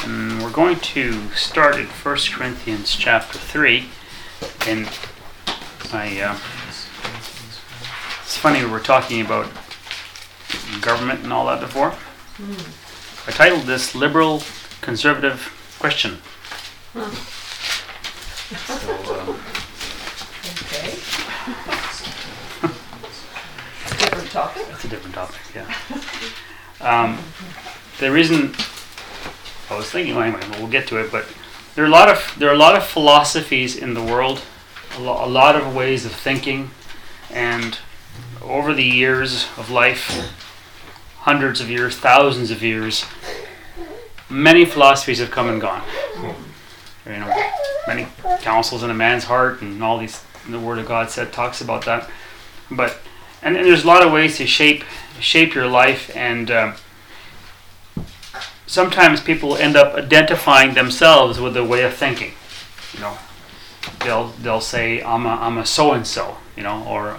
And we're going to start in 1 Corinthians chapter 3. And it's funny, we were talking about government and all that before. I titled this Liberal Conservative Question. Okay. Different topic? That's a different topic, yeah. The reason I was thinking, well, anyway, we'll get to it, but there are a lot of philosophies in the world, a lot of ways of thinking, and over the years of life, hundreds of years, thousands of years, many philosophies have come and gone. Many counsels in a man's heart, and all these, the Word of God talks about that. But and there's a lot of ways to shape your life, and sometimes people end up identifying themselves with a way of thinking. They'll say I'm a so and so, or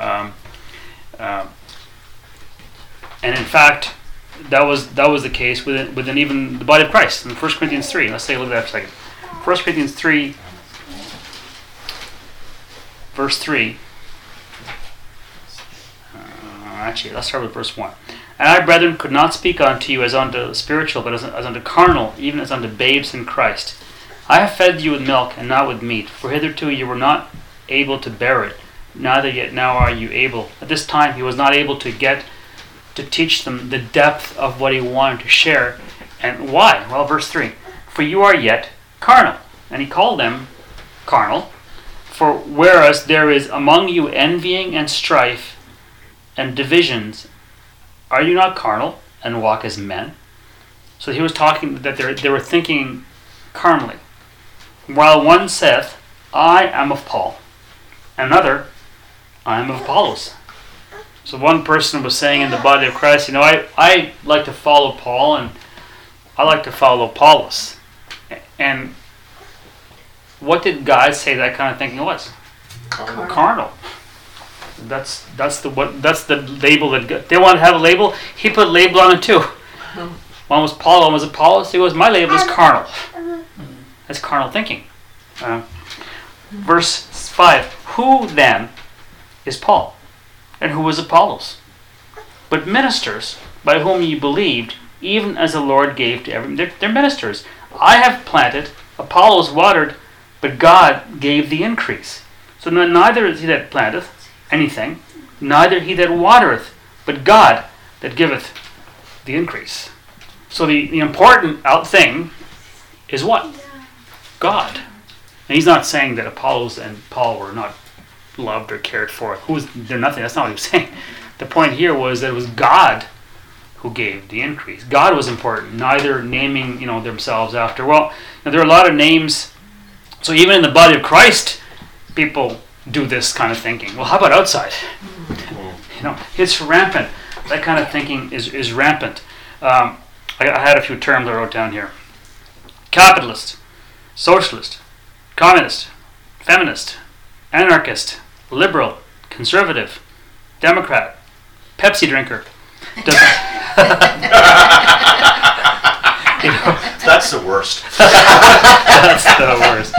and in fact that was the case within even the body of Christ in 1 Corinthians 3. Let's take a look at that for a second. 1 Corinthians 3, verse 3. Actually, let's start with verse 1. And I, brethren, could not speak unto you as unto spiritual, but as unto carnal, even as unto babes in Christ. I have fed you with milk, and not with meat, for hitherto you were not able to bear it, neither yet now are you able. At this time he was not able to teach them the depth of what he wanted to share. And why? Well, verse 3. For you are yet carnal. And he called them carnal. For whereas there is among you envying and strife and divisions, are you not carnal and walk as men? So he was talking that they were thinking carnally. While one saith, I am of Paul, and another, I am of Apollos. So one person was saying in the body of Christ, I like to follow Paul, and I like to follow Apollos. And what did God say that kind of thinking was? Carnal. That's the label that they want to have a label. He put a label on it too. One was Paul, one was Apollos. He goes, my label is carnal. That's carnal thinking. Verse 5. Who then is Paul? And who is Apollos? But ministers by whom ye believed, even as the Lord gave to every. They're ministers. I have planted, Apollos watered, but God gave the increase. So neither is he that planteth anything, neither he that watereth, but God that giveth the increase. So the important thing is what? God. And he's not saying that Apollos and Paul were not loved or cared for. They're nothing. That's not what he was saying. The point here was that it was God who gave the increase. God was important, neither naming themselves after. Well, there are a lot of names. So even in the body of Christ, people do this kind of thinking. Well, how about outside? It's rampant. That kind of thinking is rampant. I had a few terms I wrote down here. Capitalist, socialist, communist, feminist, anarchist, liberal, conservative, Democrat, Pepsi drinker. That's the worst. That's the worst.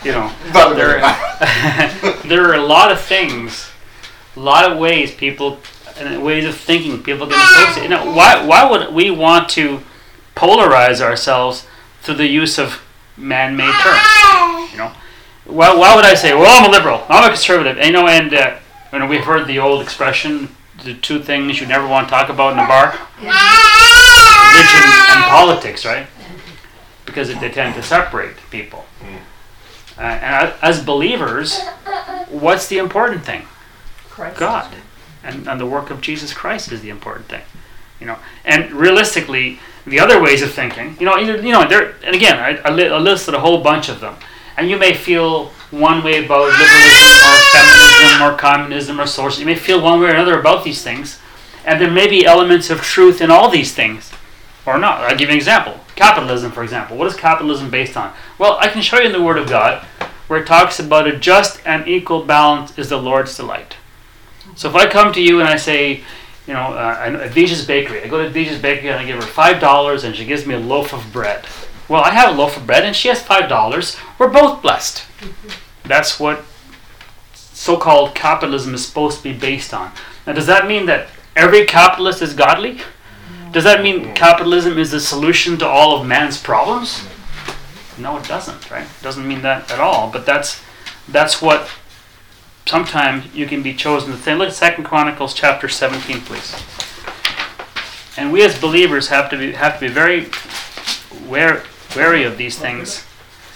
There are a lot of things, a lot of ways people, and ways of thinking people can associate. Why would we want to polarize ourselves through the use of man-made terms? Why would I say, well, I'm a liberal, I'm a conservative? And we've heard the old expression, the two things you never want to talk about in a bar: religion and politics, right? Because they tend to separate people. And as believers, what's the important thing? Christ. God. And the work of Jesus Christ is the important thing. And realistically, the other ways of thinking, and again, I listed a whole bunch of them. And you may feel one way about liberalism or feminism or communism or socialism. You may feel one way or another about these things. And there may be elements of truth in all these things. Or not. I'll give you an example. Capitalism, for example. What is capitalism based on? Well, I can show you in the Word of God where it talks about a just and equal balance is the Lord's delight. So if I come to you and I say, Advicia's Bakery. I go to Advicia's Bakery and I give her $5 and she gives me a loaf of bread. Well, I have a loaf of bread and she has $5. We're both blessed. That's what so-called capitalism is supposed to be based on. Now, does that mean that every capitalist is godly? Does that mean capitalism is the solution to all of man's problems? No, it doesn't, right? It doesn't mean that at all. But that's what sometimes you can be chosen to think. Look at 2 Chronicles chapter 17, please. And we as believers have to be very wary of these things.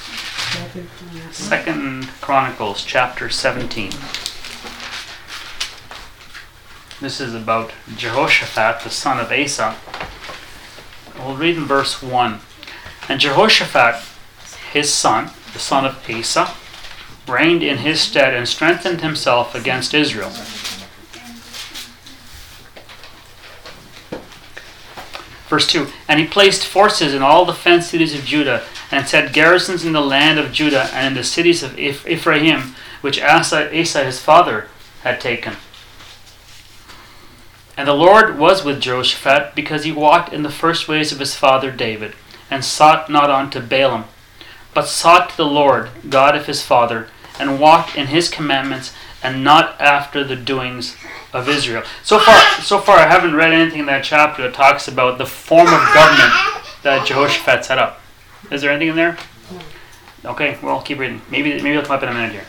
2 Chronicles chapter 17. This is about Jehoshaphat, the son of Asa. We'll read in verse 1. And Jehoshaphat, his son, the son of Asa, reigned in his stead and strengthened himself against Israel. Verse 2. And he placed forces in all the fenced cities of Judah, and set garrisons in the land of Judah and in the cities of Ephraim, which Asa his father had taken. And the Lord was with Jehoshaphat, because he walked in the first ways of his father David, and sought not unto Baalim, but sought the Lord, God of his father, and walked in his commandments, and not after the doings of Israel. So far, I haven't read anything in that chapter that talks about the form of government that Jehoshaphat set up. Is there anything in there? Okay, well, keep reading. Maybe it'll come up in a minute here.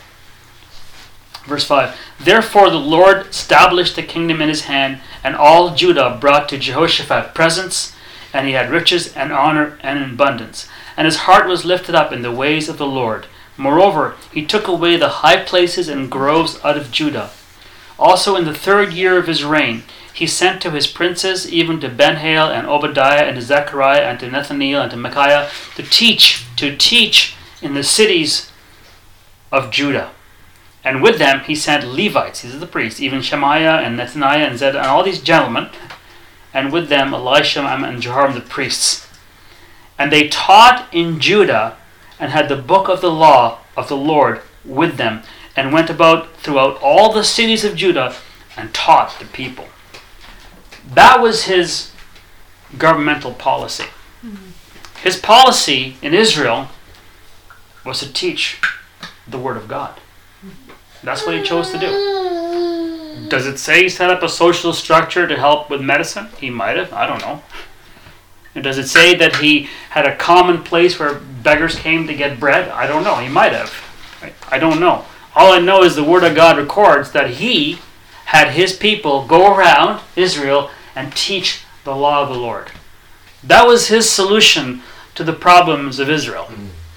Verse 5. Therefore the Lord established the kingdom in his hand, and all Judah brought to Jehoshaphat presents, and he had riches and honor and abundance. And his heart was lifted up in the ways of the Lord. Moreover, he took away the high places and groves out of Judah. Also in the 3rd year of his reign, he sent to his princes, even to Ben-Hail and Obadiah and to Zechariah and to Nathaniel and to Micaiah, to teach in the cities of Judah. And with them he sent Levites, these are the priests, even Shemaiah and Nethaniah and Zed and all these gentlemen, and with them Elisha and Jehoram the priests. And they taught in Judah, and had the book of the law of the Lord with them, and went about throughout all the cities of Judah, and taught the people. That was his governmental policy. His policy in Israel was to teach the Word of God. That's what he chose to do. Does it say he set up a social structure to help with medicine? He might have. I don't know. And does it say that he had a common place where beggars came to get bread? I don't know. He might have. I don't know. All I know is the Word of God records that he had his people go around Israel and teach the law of the Lord. That was his solution to the problems of Israel.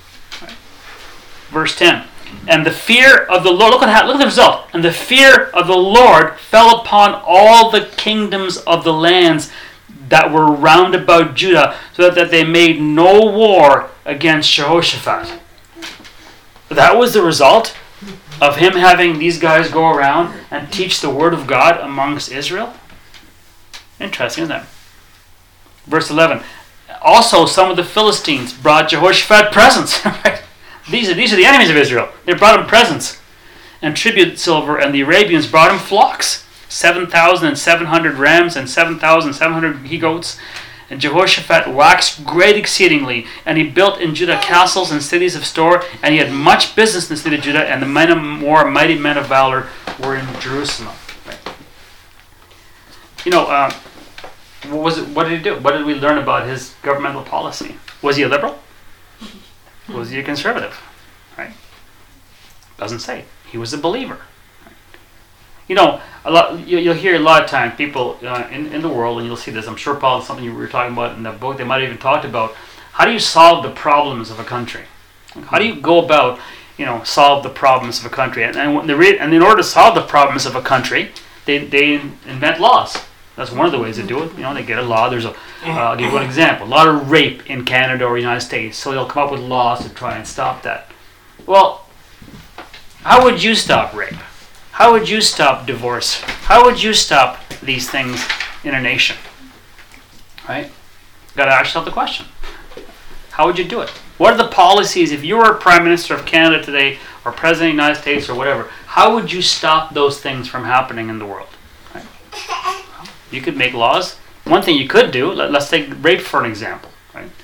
Verse 10. And the fear of the Lord, look at the result. And the fear of the Lord fell upon all the kingdoms of the lands that were round about Judah, so that they made no war against Jehoshaphat. That was the result of him having these guys go around and teach the Word of God amongst Israel. Interesting, isn't that? Verse 11. Also, some of the Philistines brought Jehoshaphat presents. Right? These are the enemies of Israel. They brought him presents and tribute silver, and the Arabians brought him flocks, 7,700 rams and 7,700 he-goats. And Jehoshaphat waxed great exceedingly, and he built in Judah castles and cities of store, and he had much business in the city of Judah, and the men of war, mighty men of valor, were in Jerusalem. Right. You know, what did he do? What did we learn about his governmental policy? Was he a liberal? Was he a conservative? Right? Doesn't say. He was a believer. Right? You know, you'll hear a lot of times people in the world, and you'll see this. I'm sure, Paul, it's something you were talking about in the book. They might have even talked about how do you solve the problems of a country? How do you go about, solve the problems of a country? And in order to solve the problems of a country, they invent laws. That's one of the ways they do it. They get a law. I'll give you one example. A lot of rape in Canada or the United States. So they'll come up with laws to try and stop that. Well, how would you stop rape? How would you stop divorce? How would you stop these things in a nation? Right? Got to ask yourself the question. How would you do it? What are the policies, if you were Prime Minister of Canada today, or President of the United States, or whatever, how would you stop those things from happening in the world? Right? You could make laws. One thing you could do, let's take rape for an example. Right?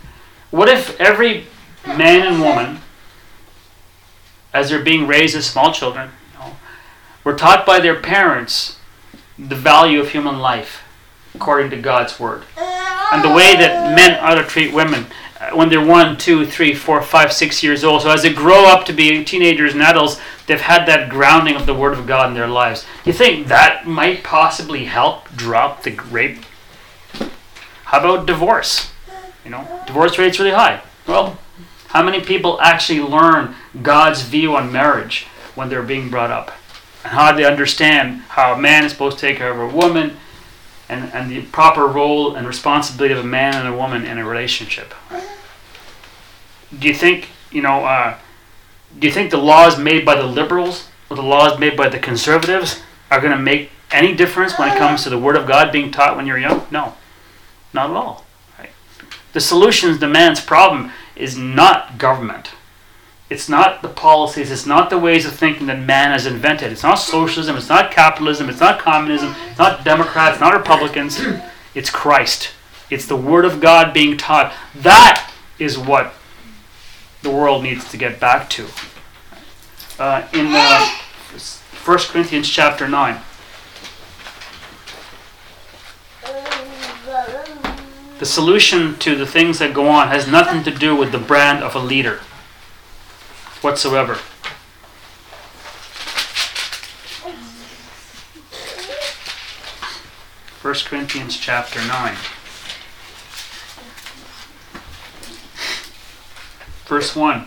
What if every man and woman, as they're being raised as small children, were taught by their parents the value of human life according to God's word, and the way that men ought to treat women when they're 1, 2, 3, 4, 5, 6 years old. So as they grow up to be teenagers and adults, they've had that grounding of the Word of God in their lives. You think that might possibly help drop the rape? How about divorce? Divorce rate's really high. Well, how many people actually learn God's view on marriage when they're being brought up? And how do they understand how a man is supposed to take care of a woman, and the proper role and responsibility of a man and a woman in a relationship? Do you think, do you think the laws made by the liberals or the laws made by the conservatives are going to make any difference when it comes to the Word of God being taught when you're young? No, not at all. Right? The solution to man's problem is not government. It's not the policies, it's not the ways of thinking that man has invented. It's not socialism, it's not capitalism, it's not communism, it's not Democrats, it's not Republicans. It's Christ. It's the Word of God being taught. That is what the world needs to get back to. In 1 Corinthians chapter 9. The solution to the things that go on has nothing to do with the brand of a leader whatsoever. First Corinthians chapter 9. Verse 1.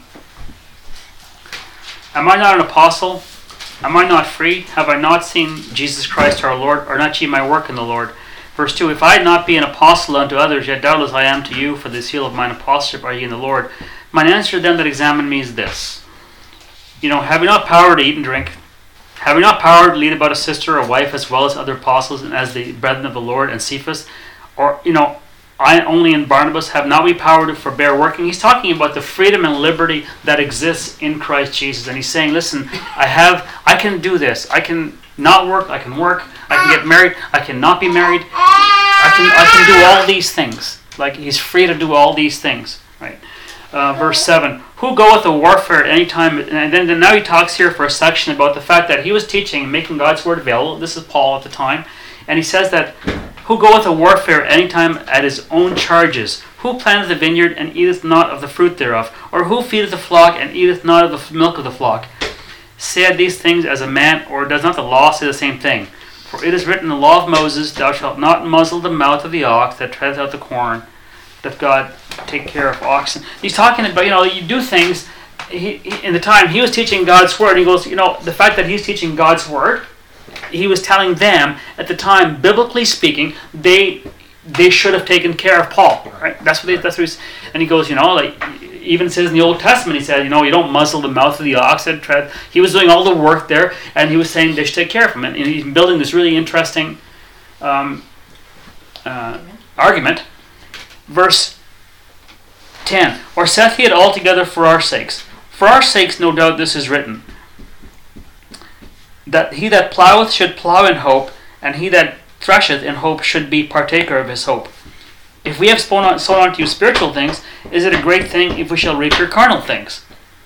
Am I not an apostle? Am I not free? Have I not seen Jesus Christ our Lord? Or not ye my work in the Lord? Verse 2. If I not be an apostle unto others, yet doubtless I am to you, for the seal of mine apostleship are ye in the Lord. Mine answer to them that examine me is this. Have we not power to eat and drink? Have we not power to lead about a sister or wife as well as other apostles and as the brethren of the Lord and Cephas? Or, I only and Barnabas, have not we power to forbear working? He's talking about the freedom and liberty that exists in Christ Jesus. And he's saying, listen, I can do this. I can not work, I can work, I can get married, I can not be married. I can do all these things. Like, he's free to do all these things. Right? Verse 7, who goeth to warfare at any time? And then now he talks here for a section about the fact that he was teaching, making God's word available. This is Paul at the time. And he says that, who goeth to warfare at any time at his own charges? Who planteth the vineyard and eateth not of the fruit thereof? Or who feedeth the flock and eateth not of the milk of the flock? Said these things as a man, or does not the law say the same thing? For it is written in the law of Moses, thou shalt not muzzle the mouth of the ox that treadeth out the corn, that God take care of oxen. He's talking about, you do things. In the time he was teaching God's word, he goes, the fact that he's teaching God's word, he was telling them at the time, biblically speaking, they should have taken care of Paul. Right? That's what he's, and he goes, even says in the Old Testament, he said, you don't muzzle the mouth of the ox that tread. He was doing all the work there, and he was saying they should take care of him. And he's building this really interesting argument. Verse 10, or saith he it altogether for our sakes? For our sakes, no doubt, this is written, that he that ploweth should plow in hope, and he that thresheth in hope should be partaker of his hope. If we have sown unto you spiritual things, is it a great thing if we shall reap your carnal things?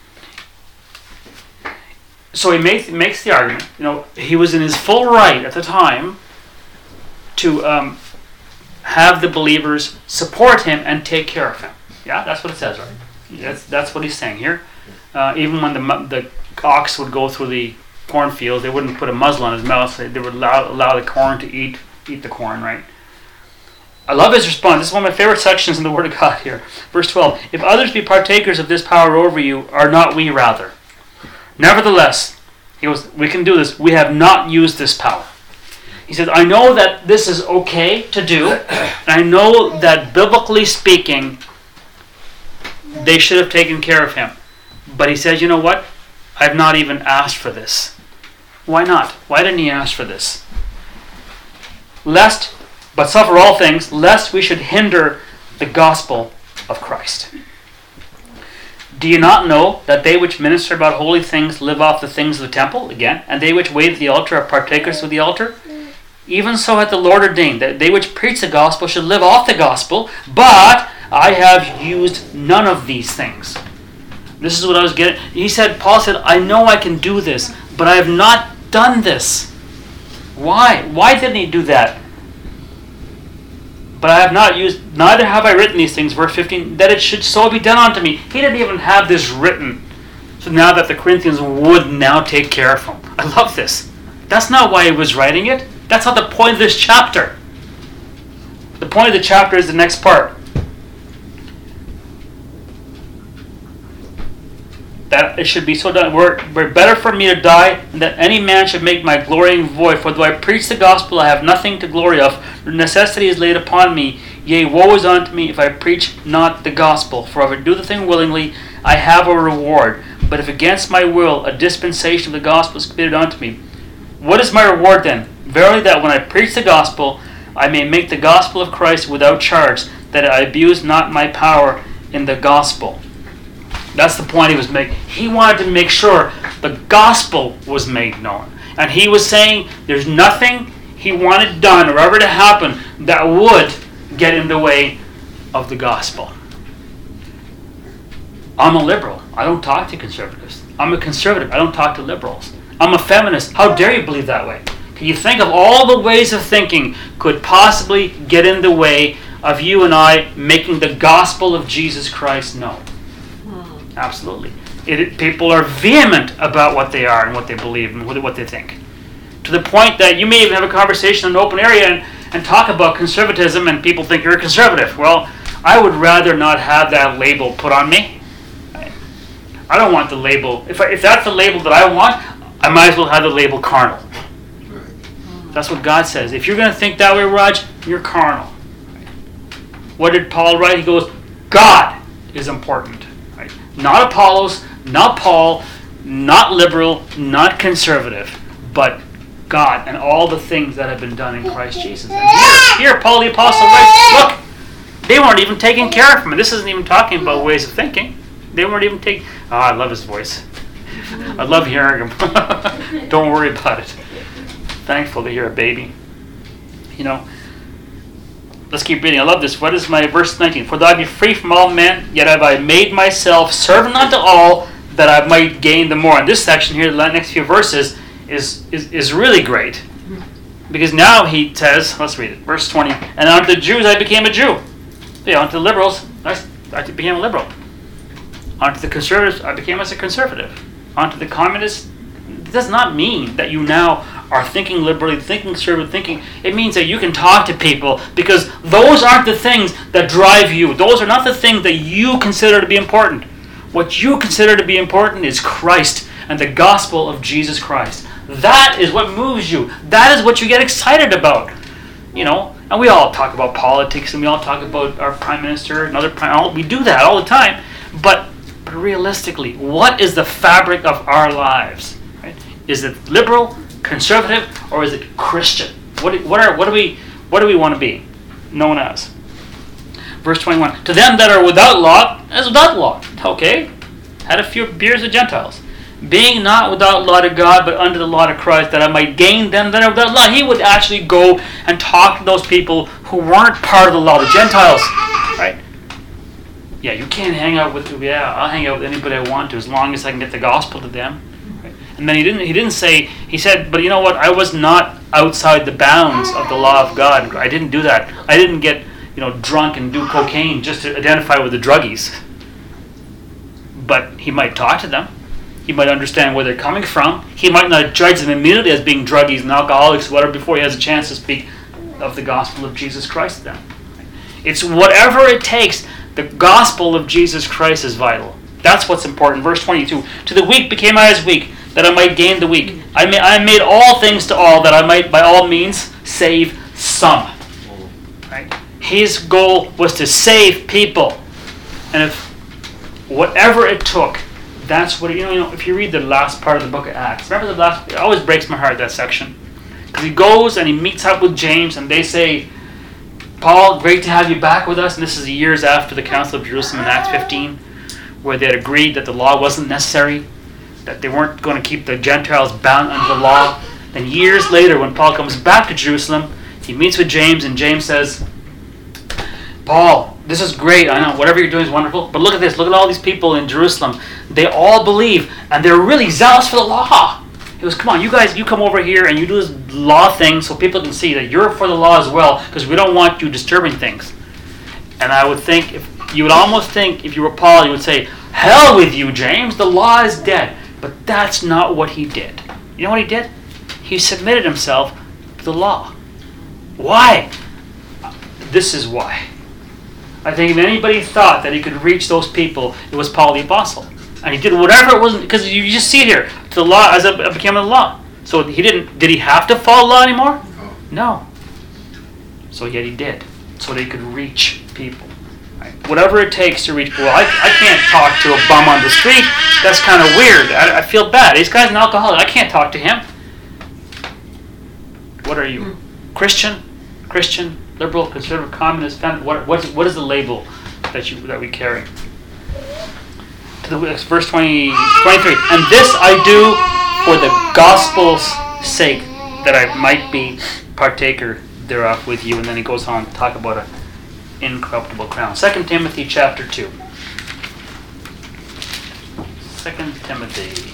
So he makes the argument, he was in his full right at the time to have the believers support him and take care of him. Yeah, that's what it says, right? That's what he's saying here. Even when the ox would go through the cornfield, they wouldn't put a muzzle on his mouth. They would allow the corn to eat the corn, right? I love his response. This is one of my favorite sections in the Word of God here. Verse 12, if others be partakers of this power over you, are not we rather? Nevertheless, he goes, we can do this. We have not used this power. He said, I know that this is okay to do, and I know that biblically speaking, they should have taken care of him. But he says, you know what? I've not even asked for this. Why not? Why didn't he ask for this? But suffer all things, lest we should hinder the gospel of Christ. Do you not know that they which minister about holy things live off the things of the temple? Again, and they which wait at the altar are partakers of the altar? Even so hath the Lord ordained that they which preach the gospel should live off the gospel, but I have used none of these things. This is what I was getting. Paul said, I know I can do this, but I have not done this. Why? Why didn't he do that? But I have not used, neither have I written these things, verse 15, that it should so be done unto me. He didn't even have this written. So now that the Corinthians would now take care of him. I love this. That's not why he was writing it. That's not the point of this chapter. The point of the chapter is the next part. That it should be so done. Were better for me to die than that any man should make my glorying void. For though I preach the gospel, I have nothing to glory of. The necessity is laid upon me. Yea, woe is unto me if I preach not the gospel. For if I do the thing willingly, I have a reward. But if against my will, a dispensation of the gospel is committed unto me. What is my reward then? Verily that when I preach the gospel, I may make the gospel of Christ without charge, that I abuse not my power in the gospel. That's the point he was making. He wanted to make sure the gospel was made known. And he was saying there's nothing he wanted done or ever to happen that would get in the way of the gospel. I'm a liberal. I don't talk to conservatives. I'm a conservative. I don't talk to liberals. I'm a feminist. How dare you believe that way? Can you think of all the ways of thinking could possibly get in the way of you and I making the gospel of Jesus Christ known? Absolutely. People are vehement about what they are and what they believe and what they think. To the point that you may even have a conversation in an open area and talk about conservatism and people think you're a conservative. Well, I would rather not have that label put on me. I don't want the label. If that's the label that I want, I might as well have the label carnal. That's what God says. If you're going to think that way, Raj, you're carnal. What did Paul write? He goes, God is important. Not Apollos, not Paul, not liberal, not conservative, but God and all the things that have been done in Christ Jesus. And here Paul the Apostle writes, look, they weren't even taking care of him. And this isn't even talking about ways of thinking. They weren't even taking... Oh, I love his voice. I love hearing him. Don't worry about it. Thankful to hear a baby. Let's keep reading. I love this. What is my verse 19? For though I be free from all men, yet have I made myself servant unto all, that I might gain the more. And this section here, the next few verses, is really great. Because now he says, let's read it, verse 20, and unto the Jews I became a Jew. Unto the liberals, I became a liberal. Unto the conservatives, I became as a conservative. Unto the communists, it does not mean that you now are thinking liberally, thinking conservative, thinking. It means that you can talk to people because those aren't the things that drive you. Those are not the things that you consider to be important. What you consider to be important is Christ and the gospel of Jesus Christ. That is what moves you. That is what you get excited about. And we all talk about politics and we all talk about our prime minister and other we do that all the time. But realistically, what is the fabric of our lives? Right? Is it liberal, conservative, or is it Christian? What do we want to be known as? Verse 21. To them that are without law, as without law. Okay. Had a few beers with Gentiles. Being not without law to God, but under the law to Christ, that I might gain them that are without law. He would actually go and talk to those people who weren't part of the law, the Gentiles. Right? Yeah, you can't hang out with, I'll hang out with anybody I want to as long as I can get the gospel to them. Right? And then he didn't say, he said, but you know what, I was not outside the bounds of the law of God. I didn't do that. I didn't get, drunk and do cocaine just to identify with the druggies. But he might talk to them. He might understand where they're coming from. He might not judge them immediately as being druggies and alcoholics, whatever, before he has a chance to speak of the gospel of Jesus Christ to them. It's whatever it takes. The gospel of Jesus Christ is vital. That's what's important. Verse 22. To the weak became I as weak, that I might gain the weak. I made all things to all, that I might by all means save some. Right? His goal was to save people. And if whatever it took, that's what, if you read the last part of the book of Acts, remember the last, it always breaks my heart, that section. Because he goes and he meets up with James and they say, Paul, great to have you back with us. And this is years after the Council of Jerusalem in Acts 15, where they had agreed that the law wasn't necessary, that they weren't going to keep the Gentiles bound under the law. Then years later, when Paul comes back to Jerusalem, he meets with James, and James says, Paul, this is great, I know, whatever you're doing is wonderful, but look at this, look at all these people in Jerusalem. They all believe, and they're really zealous for the law. He goes, come on, you guys, you come over here and you do this law thing so people can see that you're for the law as well, because we don't want you disturbing things. And I would think, you would almost think, if you were Paul, you would say, hell with you, James, the law is dead. But that's not what he did. You know what he did? He submitted himself to the law. Why? This is why. I think if anybody thought that he could reach those people, it was Paul the Apostle. And he did whatever it was, because you just see it here, to the law as it became the law. So he didn't, did he have to follow the law anymore? No. So yet he did, so that he could reach people. Right? Whatever it takes to reach people. I can't talk to a bum on the street. That's kind of weird. I feel bad. This guy's an alcoholic. I can't talk to him. What are you? Christian, liberal, conservative, communist, what is the label that we carry? To the verse 23. And this I do for the gospel's sake, that I might be partaker thereof with you. And then he goes on to talk about an incorruptible crown. 2 Timothy chapter 2. 2 Timothy.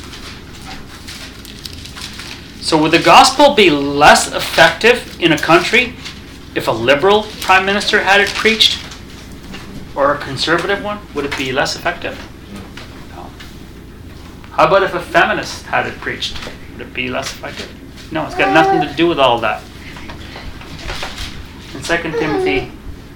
So would the gospel be less effective in a country if a liberal prime minister had it preached? Or a conservative one? Would it be less effective? No. How about if a feminist had it preached? Would it be less effective? No, it's got nothing to do with all that. In 2 Timothy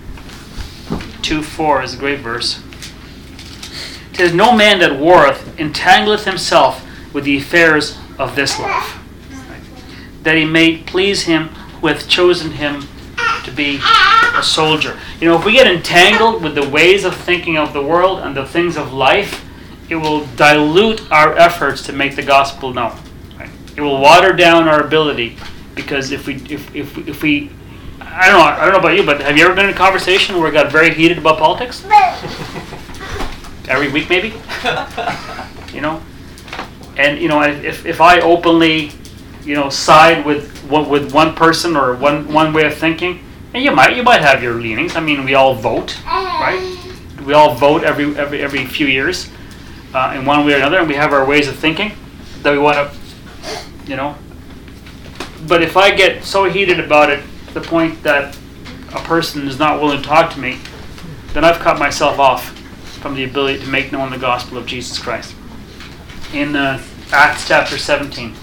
2:4 is a great verse. It says, no man that warreth entangleth himself with the affairs of this life, that he may please him who hath chosen him to be a soldier. You know, if we get entangled with the ways of thinking of the world and the things of life, it will dilute our efforts to make the gospel known. Right? It will water down our ability, because if we I don't know about you, but have you ever been in a conversation where it got very heated about politics? Every week, maybe. You know, and you know, if I openly, you know, side with one person or one way of thinking, and you might have your leanings. I mean, we all vote, right? We all vote every few years, in one way or another, and we have our ways of thinking that we want to, you know. But if I get so heated about it, to the point that a person is not willing to talk to me, then I've cut myself off from the ability to make known the gospel of Jesus Christ. In Acts chapter 17.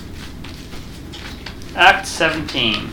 Acts 17.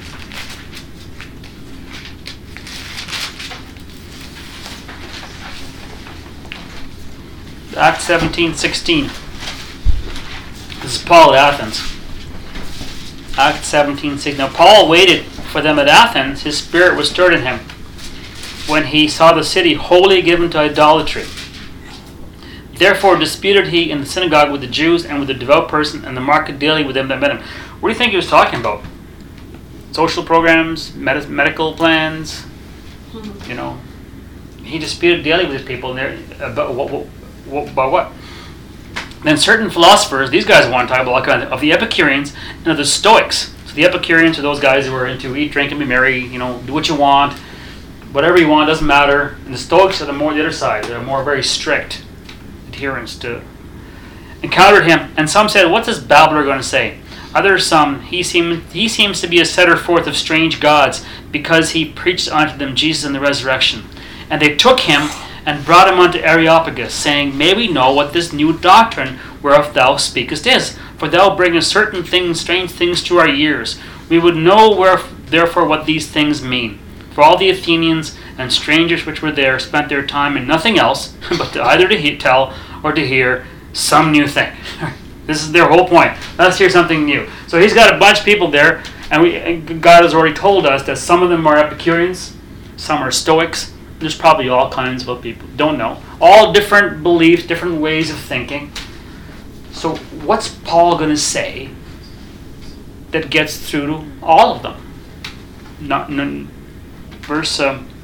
Acts 17:16. This is Paul at Athens. Acts 17:16. Now Paul waited for them at Athens. His spirit was stirred in him when he saw the city wholly given to idolatry. Therefore disputed he in the synagogue with the Jews and with the devout person, and the market daily with them that met him. What do you think he was talking about? Social programs, medical plans, you know. He disputed daily with his people about what? Then certain philosophers, these guys want to talk about all kinds of the Epicureans and of the Stoics. So the Epicureans are those guys who are into eat, drink, and be merry, you know, do what you want, whatever you want, doesn't matter. And the Stoics are the other side. They're more very strict adherents to. Encountered him, and some said, what's this babbler going to say? Others some, he seems to be a setter forth of strange gods, because he preached unto them Jesus and the resurrection. And they took him and brought him unto Areopagus, saying, may we know what this new doctrine whereof thou speakest is? For thou bringest certain things, strange things to our ears. We would know therefore what these things mean. For all the Athenians and strangers which were there spent their time in nothing else, but to tell or to hear some new thing. This is their whole point. Let's hear something new. So he's got a bunch of people there, and God has already told us that some of them are Epicureans, some are Stoics. There's probably all kinds of people. Don't know. All different beliefs, different ways of thinking. So what's Paul going to say that gets through to all of them? Verse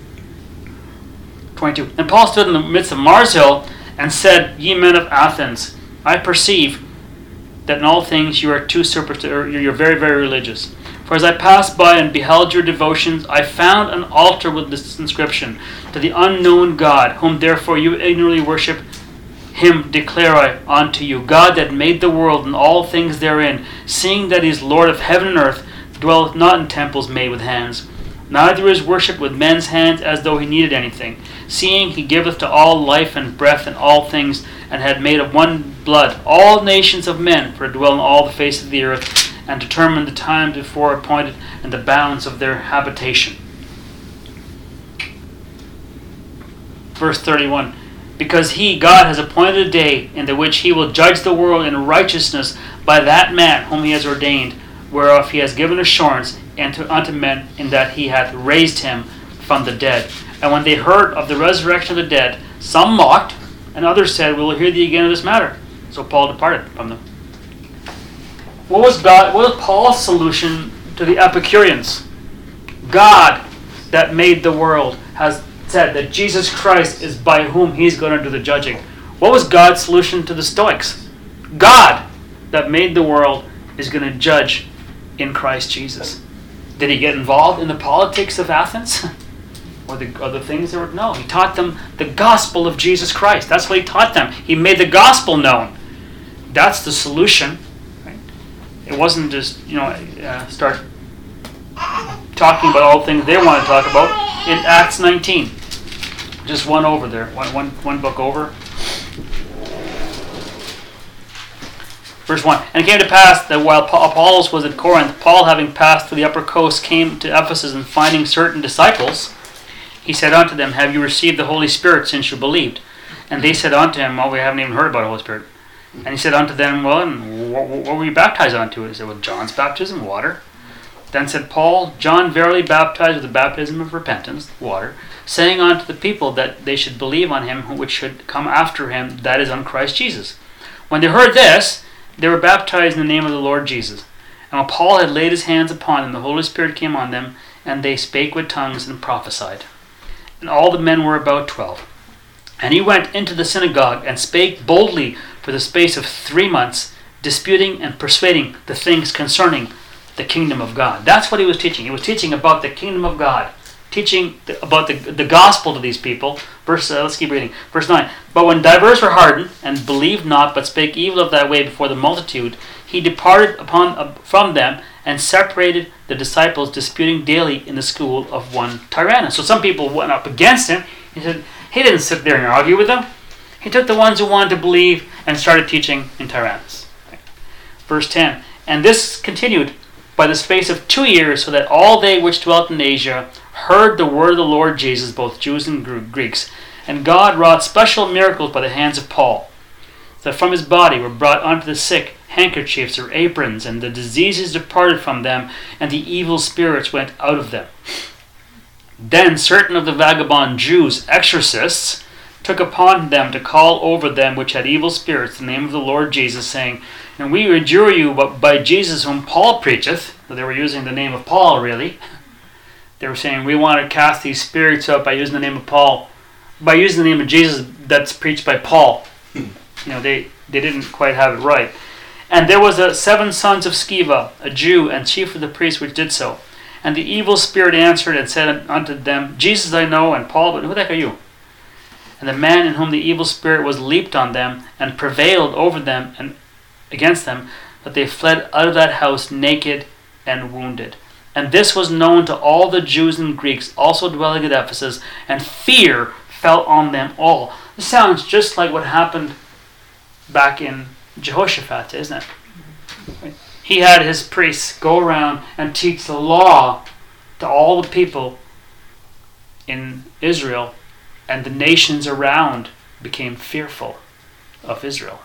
22. And Paul stood in the midst of Mars Hill and said, ye men of Athens, I perceive that in all things you are too superstitious, you're very, very religious. For as I passed by and beheld your devotions, I found an altar with this inscription, to the unknown God, whom therefore you ignorantly worship. Him declare I unto you, God that made the world and all things therein, seeing that he is Lord of heaven and earth, dwelleth not in temples made with hands, neither is worshipped with men's hands as though he needed anything, seeing he giveth to all life and breath and all things, and had made of one blood all nations of men for to dwell on all the face of the earth, and determined the time before appointed and the bounds of their habitation. Verse 31. Because he, God, has appointed a day in the which he will judge the world in righteousness by that man whom he has ordained, whereof he has given assurance unto men, in that he hath raised him from the dead. And when they heard of the resurrection of the dead, some mocked, and others said, We will hear thee again of this matter. So Paul departed from them. What was Paul's solution to the Epicureans? God that made the world has said that Jesus Christ is by whom he's going to do the judging. What was God's solution to the Stoics? God that made the world is going to judge in Christ Jesus. Did he get involved in the politics of Athens? Or the things that were? No, he taught them the gospel of Jesus Christ. That's what he taught them. He made the gospel known. That's the solution. Right? It wasn't just, start talking about all the things they want to talk about. In Acts 19. Just one over there. One book over. Verse 1. And it came to pass that while Apollos was at Corinth, Paul, having passed through the upper coast, came to Ephesus, and finding certain disciples, he said unto them, Have you received the Holy Spirit since you believed? And they said unto him, Well, we haven't even heard about the Holy Spirit. And he said unto them, Well, and what were you baptized unto? He said, Well, John's baptism, water. Then said Paul, John verily baptized with the baptism of repentance, water, saying unto the people that they should believe on him which should come after him, that is, on Christ Jesus. When they heard this, they were baptized in the name of the Lord Jesus. And when Paul had laid his hands upon them, the Holy Spirit came on them, and they spake with tongues and prophesied. And all the men were about 12. And he went into the synagogue, and spake boldly for the space of 3 months, disputing and persuading the things concerning the kingdom of God. That's what he was teaching. He was teaching about the kingdom of God. Teaching about the gospel to these people. Let's keep reading. Verse 9. But when divers were hardened, and believed not, but spake evil of that way before the multitude, he departed from them, and separated the disciples, disputing daily in the school of one Tyrannus. So some people went up against him. He said he didn't sit there and argue with them. He took the ones who wanted to believe and started teaching in Tyrannus. Verse 10. And this continued by the space of 2 years, so that all they which dwelt in Asia heard the word of the Lord Jesus, both Jews and Greeks. And God wrought special miracles by the hands of Paul, that from his body were brought unto the sick handkerchiefs or aprons, and the diseases departed from them, and the evil spirits went out of them. Then certain of the vagabond Jews, exorcists, took upon them to call over them which had evil spirits the name of the Lord Jesus, saying, And we adjure you by Jesus whom Paul preacheth. So they were using the name of Paul, really. They were saying, we want to cast these spirits out by using the name of Paul. By using the name of Jesus that's preached by Paul. They didn't quite have it right. And there was 7 sons of Sceva, a Jew, and chief of the priests, which did so. And the evil spirit answered and said unto them, Jesus I know, and Paul, but who the heck are you? And the man in whom the evil spirit was leaped on them, and prevailed over them and against them, but they fled out of that house naked and wounded. And this was known to all the Jews and Greeks also dwelling at Ephesus, and fear fell on them all. This sounds just like what happened back in Jehoshaphat, isn't it? He had his priests go around and teach the law to all the people in Israel, and the nations around became fearful of Israel.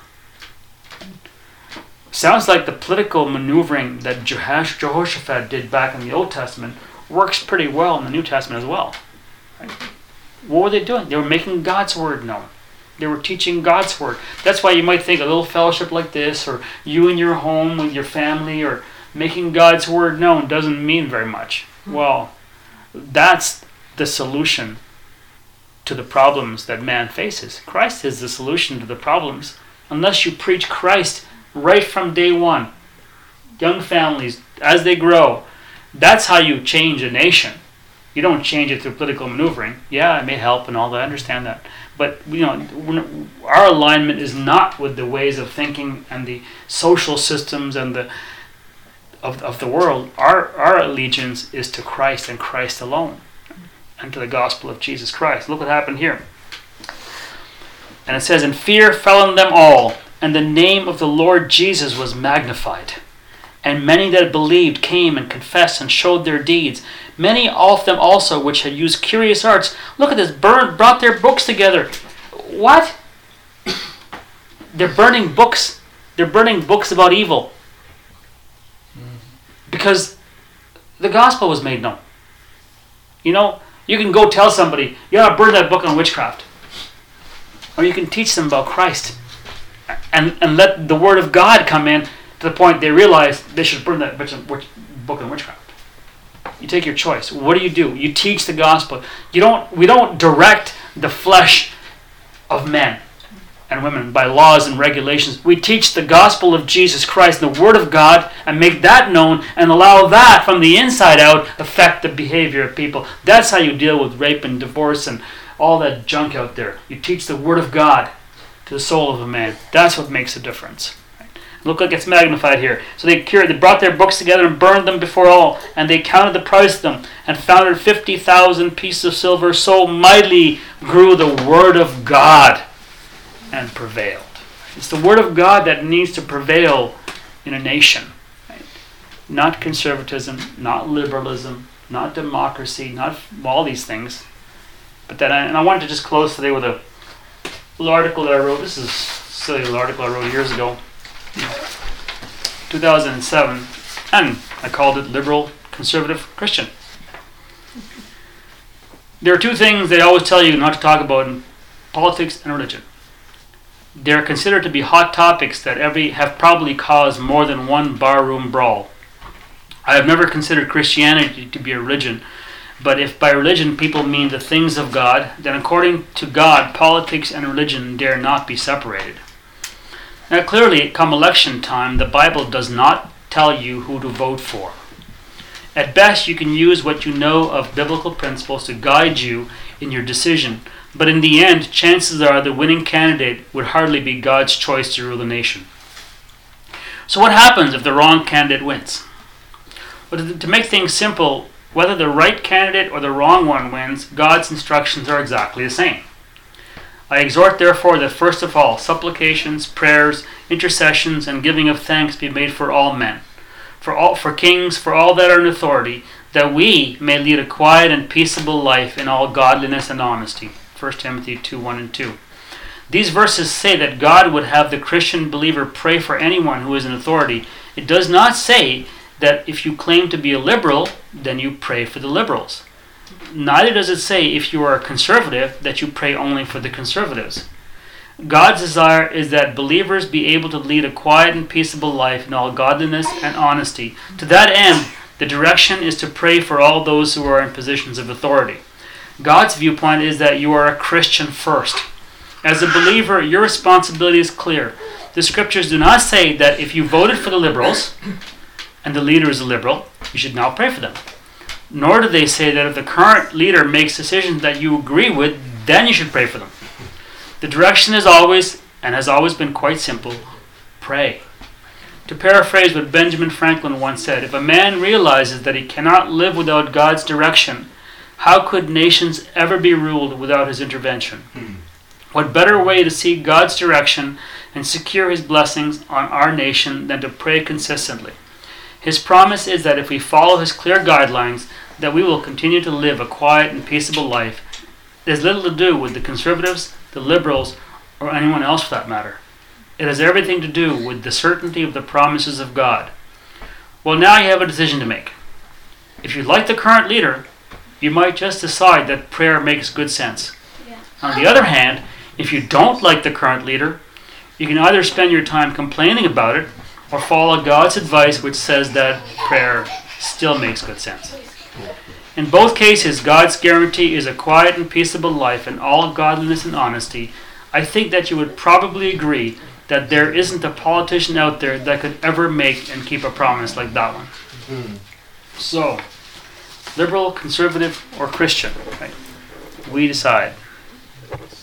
Sounds like the political maneuvering that Jehoshaphat did back in the Old Testament works pretty well in the New Testament as well. Right? What were they doing? They were making God's word known. They were teaching God's word. That's why you might think a little fellowship like this, or you in your home with your family, or making God's word known doesn't mean very much. Well, that's the solution to the problems that man faces. Christ is the solution to the problems. Unless you preach Christ right from day one, young families, as they grow, That's how you change a nation. You don't change it through political maneuvering. Yeah, it may help and all that. I understand that. But our alignment is not with the ways of thinking and the social systems and of the world. Our allegiance is to Christ and Christ alone, and to the gospel of Jesus Christ. Look what happened here. And it says, "And fear fell on them all, and the name of the Lord Jesus was magnified. And many that believed came and confessed and showed their deeds. Many of them also which had used curious arts." Look at this, brought their books together. What? They're burning books. They're burning books about evil. Because the gospel was made known. You can go tell somebody, you gotta burn that book on witchcraft. Or you can teach them about Christ. And let the word of God come in to the point they realize they should burn that book on witchcraft. You take your choice. What do? You teach the gospel. We don't direct the flesh of men and women by laws and regulations. We teach the gospel of Jesus Christ, the word of God, and make that known and allow that from the inside out affect the behavior of people. That's how you deal with rape and divorce and all that junk out there. You teach the word of God to the soul of a man. That's what makes a difference. Look like it's magnified here. So they brought their books together and burned them before all, and they counted the price of them, and found 50,000 pieces of silver. So mightily grew the word of God and prevailed. It's the word of God that needs to prevail in a nation. Right? Not conservatism, not liberalism, not democracy, not all these things. But I wanted to just close today with a little article that I wrote. This is a silly little article I wrote years ago. 2007, and I called it Liberal, Conservative, Christian. There are two things they always tell you not to talk about in politics and religion. They are considered to be hot topics that have probably caused more than one barroom brawl. I have never considered Christianity to be a religion, but if by religion people mean the things of God, then according to God, politics and religion dare not be separated. Now clearly, come election time, the Bible does not tell you who to vote for. At best, you can use what you know of biblical principles to guide you in your decision, but in the end, chances are the winning candidate would hardly be God's choice to rule the nation. So what happens if the wrong candidate wins? Well, to make things simple, whether the right candidate or the wrong one wins, God's instructions are exactly the same. I exhort therefore that first of all, supplications, prayers, intercessions, and giving of thanks be made for all men, for kings, for all that are in authority, that we may lead a quiet and peaceable life in all godliness and honesty. 1 Timothy 2:1 and 2. These verses say that God would have the Christian believer pray for anyone who is in authority. It does not say that if you claim to be a liberal, then you pray for the liberals. Neither does it say if you are a conservative that you pray only for the conservatives. God's desire is that believers be able to lead a quiet and peaceable life in all godliness and honesty. To that end, the direction is to pray for all those who are in positions of authority. God's viewpoint is that you are a Christian first. As a believer, your responsibility is clear. The scriptures do not say that if you voted for the liberals and the leader is a liberal, you should now pray for them. Nor do they say that if the current leader makes decisions that you agree with, then you should pray for them. The direction is always, and has always been quite simple, pray. To paraphrase what Benjamin Franklin once said, if a man realizes that he cannot live without God's direction, how could nations ever be ruled without his intervention? What better way to seek God's direction and secure his blessings on our nation than to pray consistently? His promise is that if we follow his clear guidelines, that we will continue to live a quiet and peaceable life. It has little to do with the conservatives, the liberals, or anyone else for that matter. It has everything to do with the certainty of the promises of God. Well, now you have a decision to make. If you like the current leader, you might just decide that prayer makes good sense. Yeah. On the other hand, if you don't like the current leader, you can either spend your time complaining about it or follow God's advice, which says that prayer still makes good sense. In both cases, God's guarantee is a quiet and peaceable life in all godliness and honesty. I think that you would probably agree that there isn't a politician out there that could ever make and keep a promise like that one. So, liberal, conservative, or Christian, right? We decide.